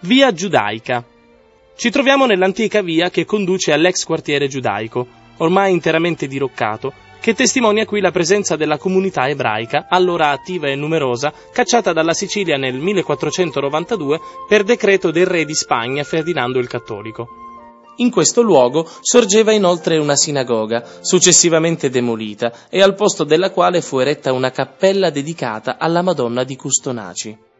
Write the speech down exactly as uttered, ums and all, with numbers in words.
Via Giudaica. Ci troviamo nell'antica via che conduce all'ex quartiere giudaico, ormai interamente diroccato, che testimonia qui la presenza della comunità ebraica, allora attiva e numerosa, cacciata dalla Sicilia nel millequattrocentonovantadue per decreto del re di Spagna Ferdinando il Cattolico. In questo luogo sorgeva inoltre una sinagoga, successivamente demolita, e al posto della quale fu eretta una cappella dedicata alla Madonna di Custonaci.